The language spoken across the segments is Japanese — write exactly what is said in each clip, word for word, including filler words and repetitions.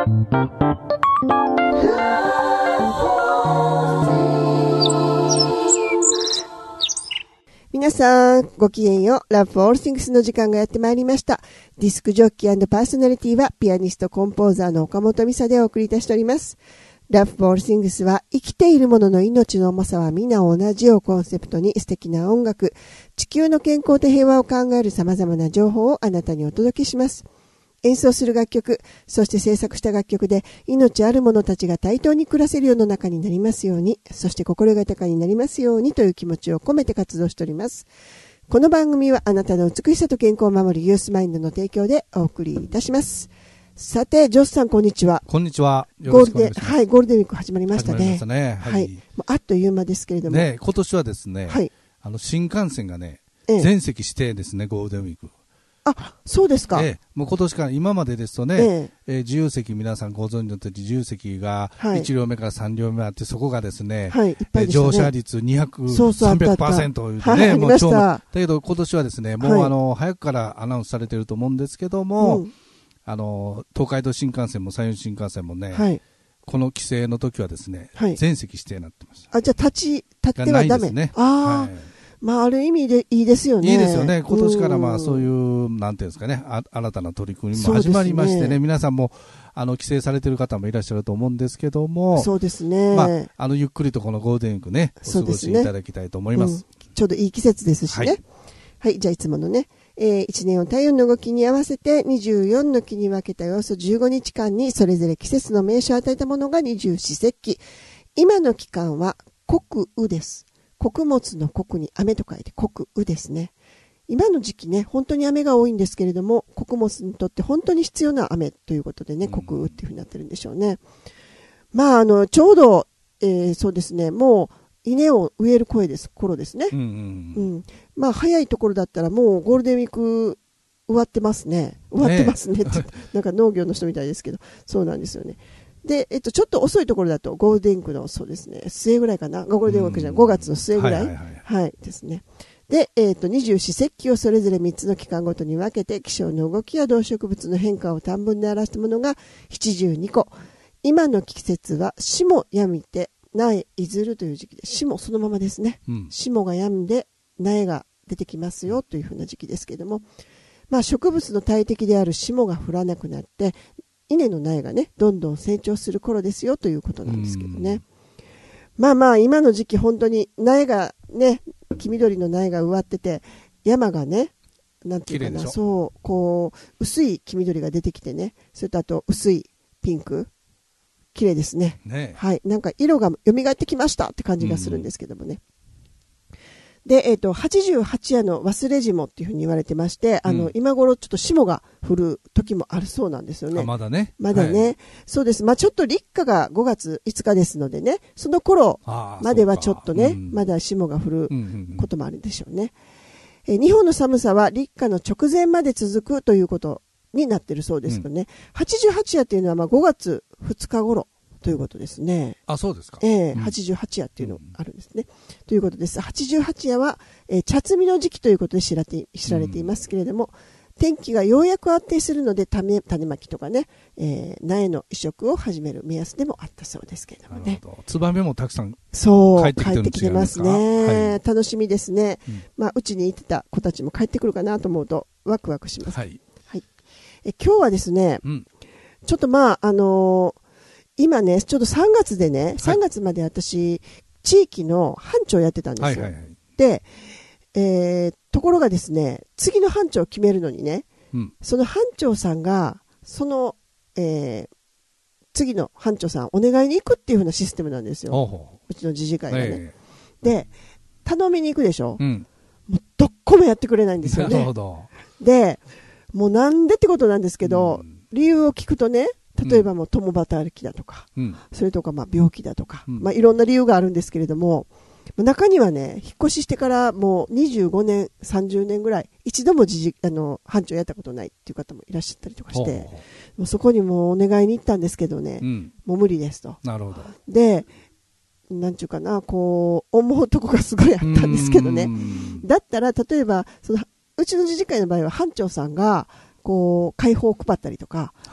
皆さんごきげんよう。Love for All Things の時間がやってまいりました。ディスクジョッキー&パーソナリティはピアニストコンポーザーの岡本美沙でお送りいたしております。Love for All Things は生きているものの命の重さは皆同じをコンセプトに素敵な音楽、地球の健康と平和を考える様々な情報をあなたにお届けします。演奏する楽曲、そして制作した楽曲で命ある者たちが対等に暮らせる世の中になりますように、そして心が豊かになりますようにという気持ちを込めて活動しております。この番組はあなたの美しさと健康を守るユースマインドの提供でお送りいたします。さて、ジョスさんこんにちは。 こんにちは。よろしくお願いします。 はい、ゴールデンウィーク始まりましたね。 始まりましたね。はい。はい、 もうあっという間ですけれども。 ね、今年はですね、 はい、 あの新幹線がね、 ええ、 全席指定ですね、ゴールデンウィーク。 あ、そうですか。 ええ、もう今年から今までですとね、えええー、自由席皆さんご存知のとおり自由席がいち両目からさん両目あって、そこがですね、はい、いっぱいでしたね、乗車率にひゃく、さんびゃくパーセント というね、 はい、もう超だけど今年はですね、もう、はい、あの早くからアナウンスされていると思うんですけども、うん、あの東海道新幹線も山陽新幹線もね、はい、この規制の時はですね、はい、全席指定になってました。 あ、じゃあ立ち立ってはダメ。 ないですね。 ああ。はい、まあ、ある意味でいいですよね。 いいですよね。今年からまあそういう、なんていうんですかね、あ新たな取り組みも始まりましてね、ね皆さんもあの規制されている方もいらっしゃると思うんですけども、 そうですね。 まあ、あのゆっくりとこのゴールデンウィークね、お過ごしいただきたいと思います。 すね、うん、ちょうどいい季節ですしね。はい、はい、じゃあいつものね、えー、いちねんを太陽の動きに合わせてにじゅうよんの期に分けたおよそじゅうごにちかんにそれぞれ季節の名称を与えたものが二十四節気。今の期間は穀雨です。穀物の穀に雨と書いて穀雨ですね。今の時期ね、本当に雨が多いんですけれども、穀物にとって本当に必要な雨ということでね、穀雨っていうふうになってるんでしょうね。まあ、あの、ちょうど、えー、そうですね、もう稲を植える声です、頃ですね。うんうんうん、まあ、早いところだったらもうゴールデンウィーク終わってますね。終わってますねって、ね、なんか農業の人みたいですけど、そうなんですよね。で、えっと、ちょっと遅いところだと、ゴールデンウィークの、そうですね、末ぐらいかな。ゴールデンウィークじゃない、ごがつの末ぐらい。はい、はいはいはい、ですね。で、えっと、二十四節気をそれぞれみっつの期間ごとに分けて、気象の動きや動植物の変化を短文で表したものがななじゅうにこ。今の季節は、霜やみて、苗いずるという時期で、霜そのままですね。うん、霜がやんで、苗が出てきますよというふうな時期ですけれども、まあ、植物の大敵である霜が降らなくなって、稲の苗がね、どんどん成長する頃ですよということなんですけどね。まあまあ、今の時期本当に苗がね、黄緑の苗が植わってて、山がね、なんていうかな、そう、こう、薄い黄緑が出てきてね、それとあと薄いピンク、綺麗ですね。ね、はい。なんか色が蘇ってきましたって感じがするんですけどもね。で、えっと、はちじゅうはち夜の忘れ霜っていうふうに言われてまして、あの、うん、今頃ちょっと霜が降る時もあるそうなんですよね。 あ、まだね。 まだね。はい、そうです。まあちょっと立夏がごがついつかですのでね、その頃まではちょっとね、うん、まだ霜が降ることもあるでしょうね。えー、日本の寒さは立夏の直前まで続くということになってるそうですけどね。うん、はちじゅうはち夜っていうのはまあごがつふつか頃。ということですね。 あ、そうですか。 ええー、はちじゅうはち夜っていうのがあるんですね。うん、ということです。はちじゅうはち夜は、えー、茶摘みの時期ということで知られて、知られていますけれども、うん、天気がようやく安定するので、種、種まきとかね、えー、苗の移植を始める目安でもあったそうですけれどもね。 なるほど。ツバメもたくさんそう、 帰ってきてるんですか？ 帰ってきてますね。はい、楽しみですね。 うん、 まあ、うちにいてた子たちも帰ってくるかなと思うと、ワクワクします。 はい。 はい。え、今日はですね、うん、ちょっとまあ、あのー、今ね、ちょうどさんがつでね、はい、さんがつまで私、地域の班長やってたんですよ。はいはいはい、で、えー、ところがですね、次の班長を決めるのにね、うん、その班長さんが、その、えー、次の班長さんお願いに行くっていう風なシステムなんですよ。ほうほう、うちの自治会がね。えー、で、頼みに行くでしょ、うん、もうどっこもやってくれないんですよね。なるほど。で、もうなんでってことなんですけど、うん、理由を聞くとね、例えばもう共働きだとか、うん、それとかまあ病気だとか、うん、まあいろんな理由があるんですけれども、中にはね、引っ越ししてからもうにじゅうごねん、さんじゅうねんぐらい、一度も自治、あの、班長やったことないっていう方もいらっしゃったりとかして、もうそこにもお願いに行ったんですけどね、うん、もう無理ですと。 なるほど。 で、なんちゅうかな、こう、思うとこがすごいあったんですけどね。だったら、例えば、その、うちの自治会の場合は班長さんが、こう、解放を配ったりとか、はい、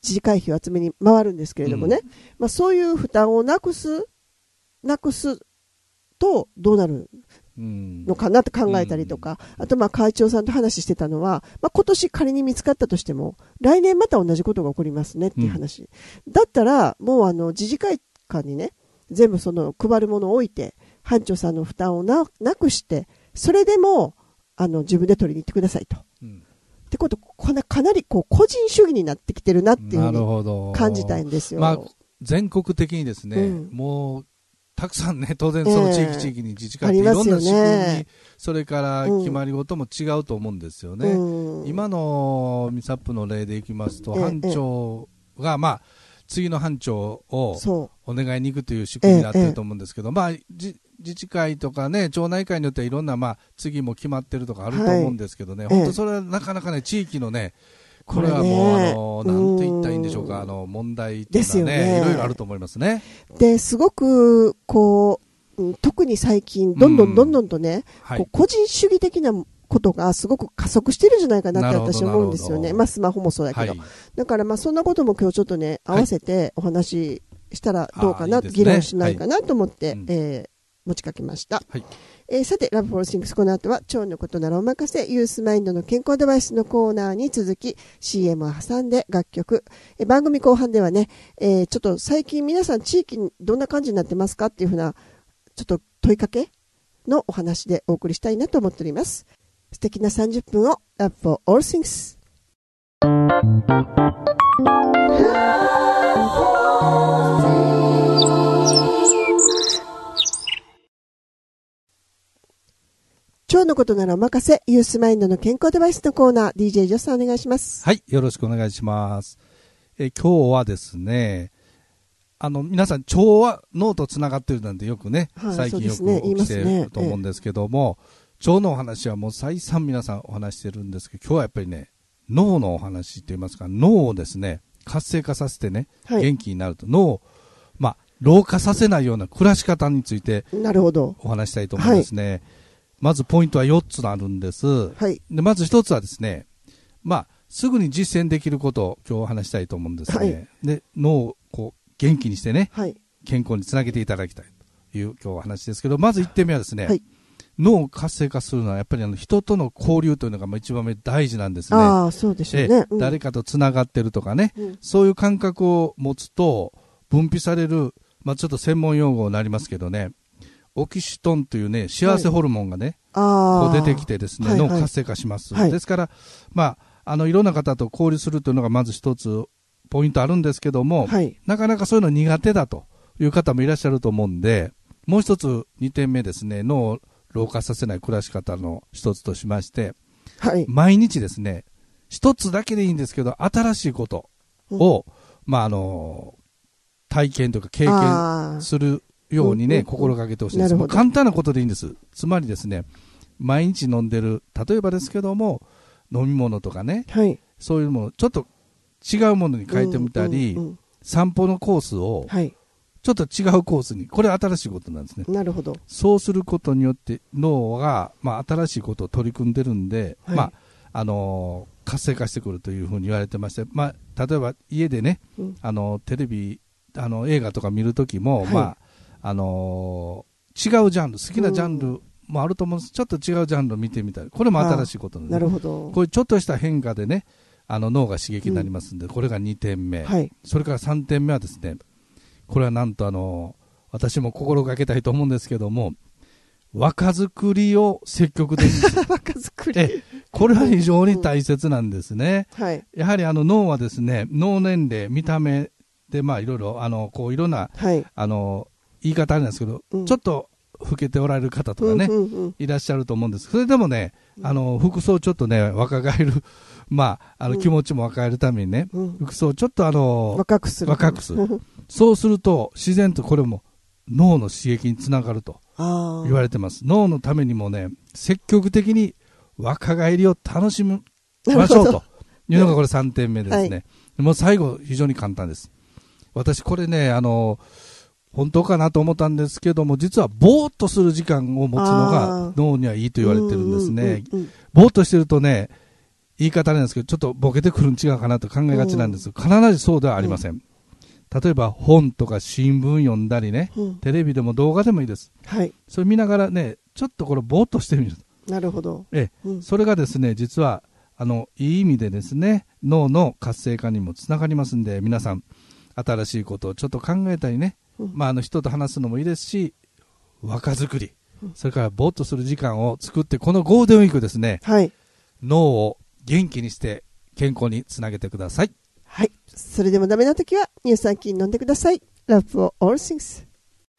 自治会費を集めに回るんですけれどもね、うん、まあ、そういう負担をなくす、なくすとどうなるのかなって考えたりとか、うん、あとまあ会長さんと話してたのは、まあ、今年仮に見つかったとしても来年また同じことが起こりますねっていう話、うん、だったらもうあの自治会館にね全部その配るものを置いて班長さんの負担を な, なくしてそれでもあの自分で取りに行ってくださいと、うん、ってことかな、かなりこう個人主義になってきてるなっていうふうに感じたいんですよ。 まあ、全国的にですね、うん、もうたくさんね、当然その地域地域に自治会っていろんな仕組み、ね、それから決まり事も違うと思うんですよね。うん、今のミサップの例でいきますと、班長が、まあ、次の班長をお願いに行くという仕組みになってると思うんですけど、まあ、自治会とかね、町内会によってはいろんな、まあ、次も決まってるとかあると思うんですけどね、はい、本当それはなかなかね、地域のね、これはもう、ね、あの、なんて言ったらいいんでしょうか、あの、問題っていうのはね、いろいろあると思いますね。 で、すごく、こう、特に最近、どんどんどんどんとね、はい、こう個人主義的なことがすごく加速してるんじゃないかなって私は思うんですよね。まあ、スマホもそうだけど。はい、だから、まあ、そんなことも今日ちょっとね、合わせてお話ししたらどうかな、はい、議論しないかなと思って、はい、えー、持ちかけました。はい、えー、さて、ラブフォーシングス、この後は、腸のことならお任せ、ユースマインドの健康デバイスのコーナーに続き、シーエム を挟んで楽曲。えー、番組後半ではね、えー、ちょっと最近皆さん地域にどんな感じになってますかっていうふうな、ちょっと問いかけのお話でお送りしたいなと思っております。素敵なさんじゅっぷんを、Love for All Things。腸のことならお任せ、ユースマインドの健康デバイスのコーナー、ディージェー ジョスさんお願いします。 はい、よろしくお願いします。え今日はですね、あの皆さん腸は脳とつながってるなんてよくね、はい、最近よくお聞きしてると思うんですけども、ね、腸のお話はもう再三皆さんお話してるんですけど、今日はやっぱりね、脳のお話といいますか、脳をですね活性化させてね、はい、元気になると、脳をまあ老化させないような暮らし方についてなるほどお話したいと思うんですね。はい、まずポイントはよっつあるんです。はい、でまずひとつはですね、まあ、すぐに実践できることを今日お話したいと思うんですね。はい、で脳をこう元気にしてね、はい、健康につなげていただきたいという今日お話ですけど、まずいってんめはですね、はい、脳を活性化するのはやっぱりあの人との交流というのが一番目大事なんですね。 ああ、そうでしょうね。うん、 誰かとつながってるとかね、うん、そういう感覚を持つと分泌される、まあ、ちょっと専門用語になりますけどね、オキシトンというね、幸せホルモンがね、はい、こう出てきてですね、はいはい、脳を活性化します。はい、ですから、まあ、あの、いろんな方と交流するというのがまず一つポイントあるんですけども、はい、なかなかそういうの苦手だという方もいらっしゃると思うんで、もう一つにてんめですね、脳を老化させない暮らし方の一つとしまして、はい、毎日ですね、一つだけでいいんですけど、新しいことを、うん、まあ、あの、体験というか経験するようにね、うんうんうん、心がけてほしいです。簡単なことでいいんです。つまりですね、毎日飲んでる、例えばですけども、飲み物とかね、はい、そういうもの、ちょっと違うものに変えてみたり、うんうんうん、散歩のコースを、はい、ちょっと違うコースに、これは新しいことなんですね。 なるほど。 そうすることによって脳が、まあ、新しいことを取り組んでるんで、はい、まあ、あのー、活性化してくるというふうに言われてまして、まあ、例えば家でね、うん、あのテレビ、あの映画とか見るときも、はい、まあ、あのー、違うジャンル、好きなジャンルもあると思うんです。ちょっと違うジャンルを見てみたい。これも新しいことなんです。なるほど。こういうちょっとした変化でね、あの脳が刺激になりますんで、うん、これがにてんめ、はい、それからさんてんめはですね、これはなんとあの私も心がけたいと思うんですけども、若作りを積極的に若作り、 これは非常に大切なんですね。うん、はい、やはりあの脳はですね、脳年齢、見た目でまあいろいろあのこういろんな、はい、あの言い方あるんですけど、うん、ちょっと老けておられる方とかね、うんうんうん、いらっしゃると思うんです。それでもね、あの服装ちょっとね若返るまああの気持ちも若返るためにね、うん、服装ちょっとあの若くする若くするそうすると自然とこれも脳の刺激につながると言われてます。脳のためにもね、積極的に若返りを楽しみましょうというのがこれさんてんめですね。はい、もう最後非常に簡単です。私これね、あの本当かなと思ったんですけども、実はぼーっとする時間を持つのが脳にはいいと言われてるんですね。うんうんうんうん、ぼーっとしてるとね、 言い方なんですけど、ちょっとボケてくるん違うかなと考えがちなんですが、うん、必ずそうではありません。うん、例えば本とか新聞読んだりね、うん、テレビでも動画でもいいです。はい。それ見ながらね、ちょっとこれぼーっとしてみる。 なるほど。 ええ、うん、それがですね、実は、あの、いい意味でですね、脳の活性化にもつながりますんで、皆さん、新しいことをちょっと考えたりね、うん、まあ、あの、人と話すのもいいですし、若作り、うん、それからぼーっとする時間を作って、このゴールデンウィークですね、はい、脳を元気にして健康につなげてください。 はい。それでもダメなときは乳酸菌飲んでください。Love for all things。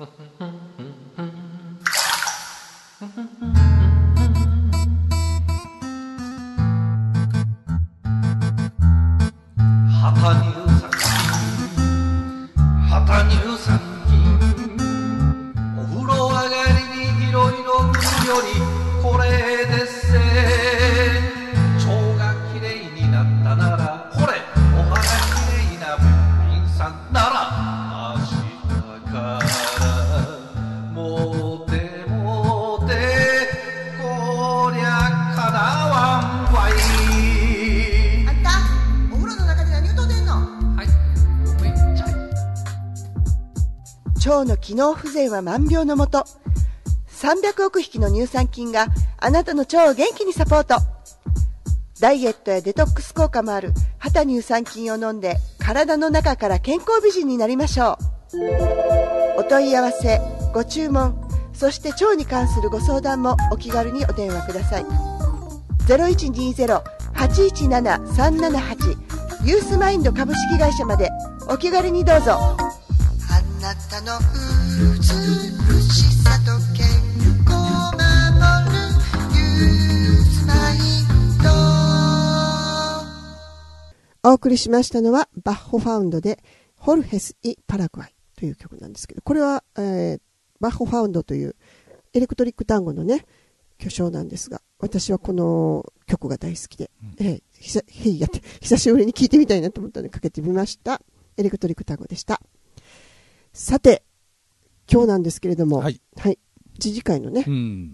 旗乳酸菌、旗乳酸菌、お風呂上がりにいろいろ塗るよりこれでっせ。腸がきれいになったならこれ、お肌きれいなべっぴんさんなら明日からもてもて、こりゃかなわんわい。 あんたお風呂の中で何歌うてんの？はい、 ごめんちゃい。 腸の機能不全は万病のもと。さんびゃくおく匹の乳酸菌があなたの腸を元気にサポート。ダイエットやデトックス効果もある旗乳酸菌を飲んで、体の中から健康美人になりましょう。お問い合わせ、ご注文、そして腸に関するご相談もお気軽にお電話ください。 ゼロいちにゼロ はちいちなな さんななはち ユースマインド株式会社までお気軽にどうぞ。 あなたの美しさと健康を守るユースマインド。 お送りしましたのはバッホファウンドでホルヘス・イ・パラグアイという曲なんですけど、これは、えー、バッホファウンドというエレクトリック単語のね巨匠なんですが、私はこの曲が大好きで、うん、えー、ひさへいやって久しぶりに聴いてみたいなと思ったのでかけてみました。エレクトリック単語でした。さて今日なんですけれども、はい、はい、知事会のね、うん、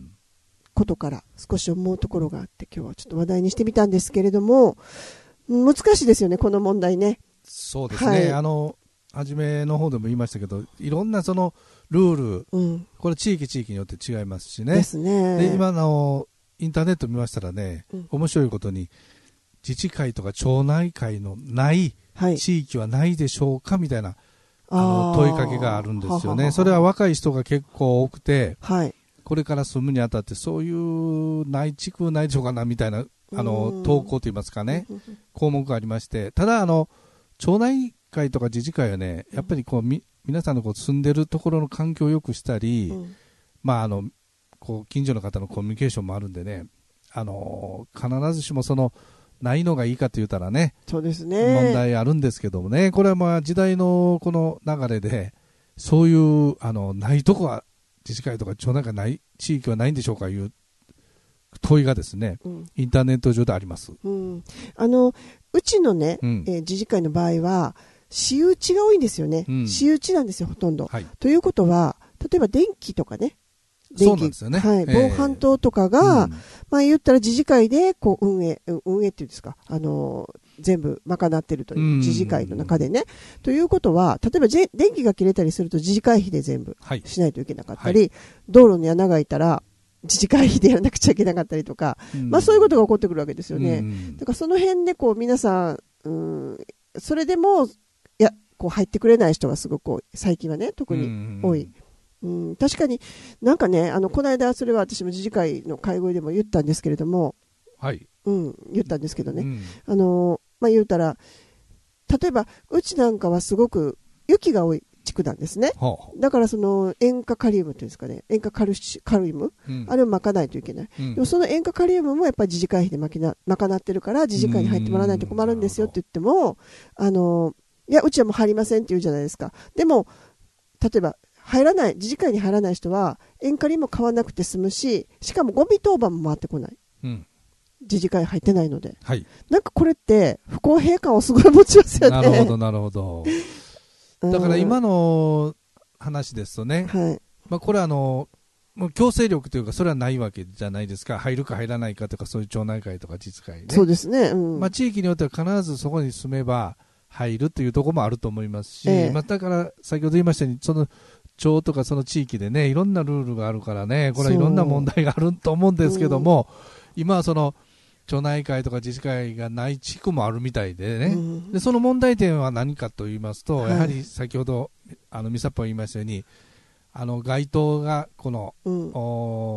ことから少し思うところがあって、今日はちょっと話題にしてみたんですけれども、難しいですよね、この問題ね。 そうですね、はい、あの初めの方でも言いましたけど、いろんなそのルール、うん、これ地域地域によって違いますしね。 ですね。 で今のインターネット見ましたらね、うん、面白いことに自治会とか町内会のない地域はないでしょうかみたいな、あの問いかけがあるんですよね。はははそれは若い人が結構多くて、はい、これから住むにあたってそういう内地区ないでしょうかなみたいなあの投稿といいますかね、項目がありまして、ただあの町内会とか自治会はね、やっぱりこうみ皆さんのこう住んでるところの環境を良くしたり、うん、まああのこう近所の方のコミュニケーションもあるんでね、あの必ずしもそのないのがいいかと言ったらね、 そうですね、 問題あるんですけどもね、これはまあ時代のこの流れでそういうあのないとこは自治会とか町内会ない地域はないんでしょうかいう問いがですね、うん、インターネット上であります。 うん、あのうちのね、うん、えー、自治会の場合は私有地が多いんですよね、うん、私有地なんですよほとんど、はい、ということは例えば電気とかね、電気、そうなんですよね、はい、えー、防犯灯とかが、うん、まあ言ったら自治会でこう運営運営っていうんですか、あのー、全部賄っているという、うん、自治会の中でね、ということは例えば電気が切れたりすると自治会費で全部しないといけなかったり、はい、道路に穴が開いたら自治会費でやらなくちゃいけなかったりとか、うん、まあそういうことが起こってくるわけですよね、うん、だからその辺でこう皆さん、うん、それでもいやこう入ってくれない人がすごく最近はね特に多い、うんうん、確かになんかね、あのこの間それは私も自治会の会合でも言ったんですけれども、はい、うん、言ったんですけどね、うん、あのまあ言うたら例えばうちなんかはすごく雪が多い地区なんですね、はあ、だからその塩化カリウムっていうんですかね、塩化カルシカリウム、うん、あれをまかないといけない、うん、でもその塩化カリウムもやっぱり自治会費でまきなまかなってるから自治会に入ってもらわないと困るんですよって言っても、あのいやうちはもう入りませんって言うじゃないですか。でも例えば入らない自治会に入らない人は塩化リも買わなくて済むし、しかもゴミ当番も回ってこない、うん、自治会入ってないので、はい、なんかこれって不公平感をすごい持ちますよね。 なるほどなるほど。だから今の話ですとね、はい、まあ、これはあのもう強制力というか、それはないわけじゃないですか。入るか入らないかとか、そういう町内会とか自治会ね。 そうですね。うん、 まあ、地域によっては必ずそこに住めば入るというところもあると思いますし、ええ、まあ、だから先ほど言いましたように、その町とかその地域でね、いろんなルールがあるからね、これはいろんな問題があると思うんですけども、うん、今はその町内会とか自治会がない地区もあるみたいでね、うん、でその問題点は何かと言いますと、はい、やはり先ほどあの美佐が言いましたように、あの街灯がこの、うん、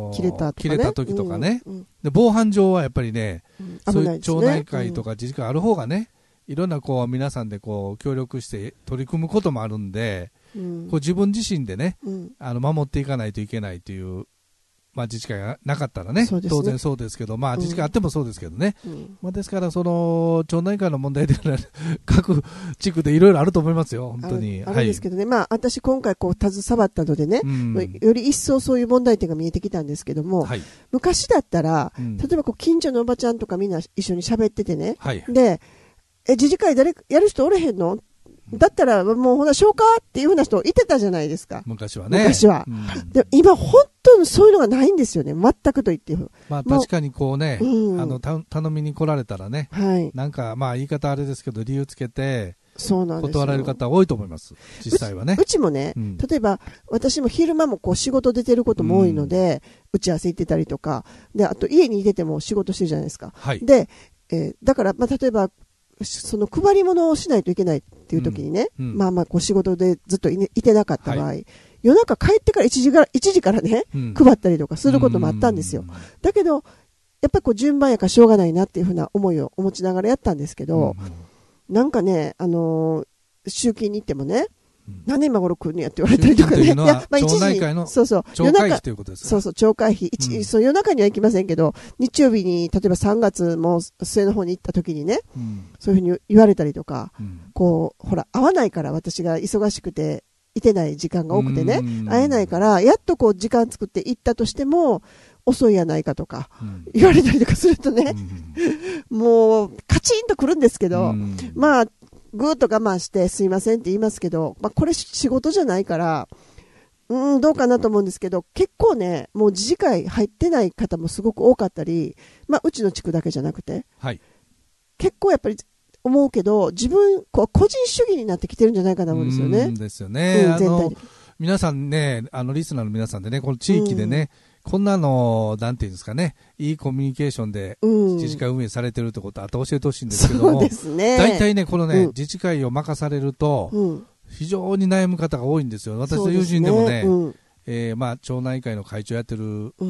切れたとかね、 切れた時とかね、うんうん、で防犯上はやっぱりね、うん、そういう町内会とか自治会ある方がね、いろんなこう皆さんでこう協力して取り組むこともあるんで、うん、こう自分自身でね、うん、あの守っていかないといけないという、まあ、自治会がなかったら ね, ね当然そうですけど、まあ、自治会あってもそうですけどね、うん、まあ、ですからその町内会の問題では各地区でいろいろあると思いますよ、本当に。 あるんですけどね、はい、まあ、私今回こう携わったのでね、うん、より一層そういう問題点が見えてきたんですけども、はい、昔だったら、うん、例えばこう近所のおばちゃんとかみんな一緒に喋っててね、はい、でえ自治会誰やる人おれへんのだったらもうほら消化っていうふうな人いてたじゃないですか、 昔はね。 昔は、うん、で今本当にそういうのがないんですよね、全くと言っても、 まあ、確かにこうね、うん、あのた頼みに来られたらね、はい、なんかまあ言い方あれですけど理由つけてそうなんですよ、断られる方多いと思います、実際はね。 うち、うちもね、うん、例えば私も昼間もこう仕事出てることも多いので、うん、打ち合わせ行ってたりとかで、あと家にいてても仕事してるじゃないですか、はい、で、えー、だから、まあ、例えばその配り物をしないといけないっていう時にね、うんうん、まあまあこう仕事でずっと い,、ね、いてなかった場合、はい、夜中帰ってからいちじから、いちじからね、うん、配ったりとかすることもあったんですよ。だけど、やっぱりこう順番やからしょうがないなっていうふうな思いを持ちながらやったんですけど、うんうん、なんかね、あのー、集金に行ってもね、何年今頃来るんやって言われたりとかね。いや、まあ一時、そうそう。 町会費ということですか。 そうそう、町会費。一、うん、そう、夜中には行きませんけど、日曜日に、例えばさんがつも末の方に行った時にね、うん、そういうふうに言われたりとか、うん、こう、ほら、会わないから私が忙しくて、いてない時間が多くてね、会えないから、やっとこう時間作って行ったとしても、遅いやないかとか、うん、言われたりとかするとね、うん、もう、カチンと来るんですけど、うん、まあ、ぐーっと我慢してすいませんって言いますけど、まあ、これ仕事じゃないから、うん、どうかなと思うんですけど、結構ね、もう自治会入ってない方もすごく多かったり、まあ、うちの地区だけじゃなくて、はい、結構やっぱり思うけど、自分、こう個人主義になってきてるんじゃないかなと思うんですよね。 うんですよね。うん、全体で。皆さんね、あのリスナーの皆さんでね、この地域でね、うん、こんなの、なんていうんですかね、いいコミュニケーションで自治会運営されてるってことは、あと教えてほしいんですけども、そうですね。大体ね、このね、うん、自治会を任されると、うん、非常に悩む方が多いんですよ。私の友人でもね、うん、えー、まあ、町内会の会長やってる、うん、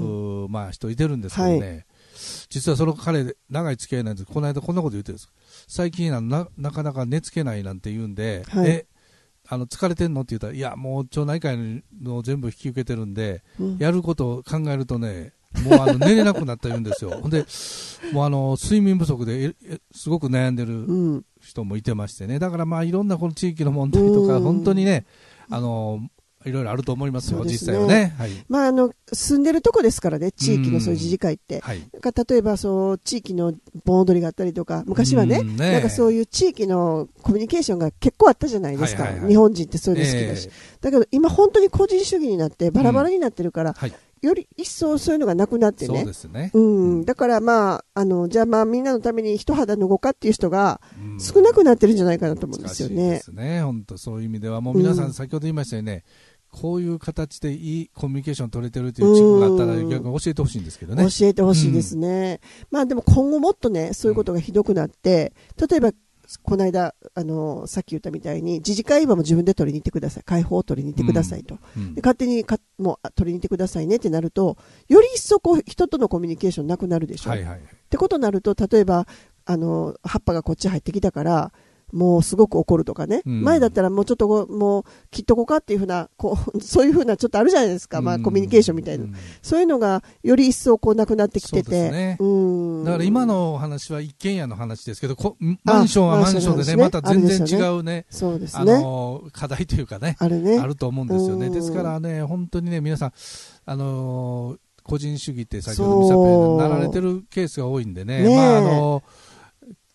まあ、人いてるんですけどね、はい、実はその彼、長い付き合いなんですけど、この間こんなこと言ってるんです。最近な、な、なかなか寝つけないなんて言うんで、はい、え、あの疲れてんのって言ったら、いや、もう町内会の全部引き受けてるんで、うん、やることを考えるとね、もうあの寝れなくなった言うんですよ。ほんで、もうあの睡眠不足ですごく悩んでる人もいてましてね、だからまあいろんなこの地域の問題とか、本当にね、あのいろいろあると思いますよ、すね、実際はね。はい、 まあ、あの住んでるとこですからね、地域のそういう自治会って、はい、例えばそう地域の盆踊りがあったりとか、昔は ね, ねなんかそういう地域のコミュニケーションが結構あったじゃないですか、はいはいはい、日本人ってそういうの好きだし、えー、だけど今、本当に個人主義になってバラバラになってるから、うんはい、より一層そういうのがなくなってね、そうですね、うん、だからまあ、あのじゃあまあみんなのために一肌脱ごうかっていう人が少なくなってるんじゃないかなと思うんですよね。 難しいですね、本当そういう意味では、もう皆さん、先ほど言いましたよね、うん、こういう形でいいコミュニケーション取れてるという地区があったら逆に教えてほしいんですけどね。 教えてほしいですね、うん、まあでも今後もっとねそういうことがひどくなって、うん、例えばこの間あのさっき言ったみたいに自治会はも自分で取りに行ってください、会報を取りに行ってくださいと、うんうん、で勝手にかもう取りに行ってくださいねってなると、より一層こう人とのコミュニケーションなくなるでしょ、はいはい、ってことになると、例えばあの葉っぱがこっち入ってきたからもうすごく怒るとかね、うん、前だったらもうちょっともう切っとこうかっていうふうなこうそういうふうなちょっとあるじゃないですか、まあ、コミュニケーションみたいな、うん、そういうのがより一層こうなくなってきてて、ね、うんだから今のお話は一軒家の話ですけど、こマンションはマンションでね、また全然違うね、そうですね、あの課題というかね、あるね、あると思うんですよね。ですからね、本当にね、皆さんあの個人主義って先ほど見させてなられてるケースが多いんでね、まああの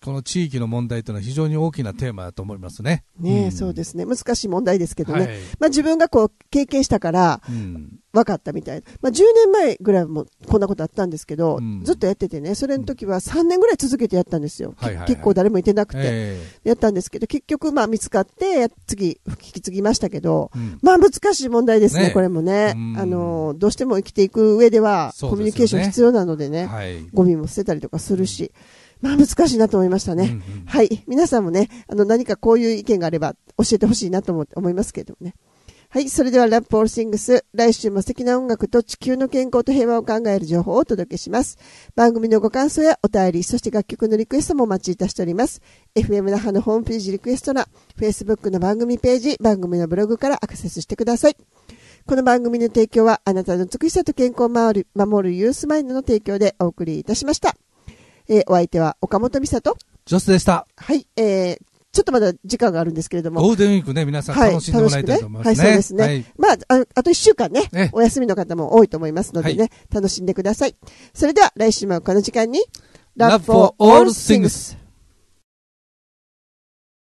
この地域の問題というのは非常に大きなテーマだと思いますね。 ね、うん、そうですね。難しい問題ですけどね。はい、まあ自分がこう経験したから分かったみたいな。まあじゅうねんまえぐらいもこんなことあったんですけど、うん、ずっとやっててね、それの時はさんねんぐらい続けてやったんですよ。はいはいはい、結構誰もいてなくて、えー、やったんですけど、結局まあ見つかって次引き継ぎましたけど、うん、まあ難しい問題ですね、ねこれもね。あの、どうしても生きていく上ではコミュニケーション必要なのでね、はい、ゴミも捨てたりとかするし、まあ難しいなと思いましたね。うんうん、はい。皆さんもね、あの何かこういう意見があれば教えてほしいなと思思いますけれどもね。はい。それではラップオールシングス。来週も素敵な音楽と地球の健康と平和を考える情報をお届けします。番組のご感想やお便り、そして楽曲のリクエストもお待ちいたしております。エフエム 那覇のホームページリクエスト欄、Facebook の番組ページ、番組のブログからアクセスしてください。この番組の提供はあなたの美しさと健康を守る、守るユースマインドの提供でお送りいたしました。えー、お相手は岡本美里ジョスでした。 はい、えー、ちょっとまだ時間があるんですけれども。 ゴールデンウィークね、皆さん楽しんでもらいたいと思いますね。 はい、ねはい、そうですね。はい、まあ、あ、あといっしゅうかんね、お休みの方も多いと思いますのでね、はい、楽しんでください。それでは来週もこの時間に、 Love for All Things。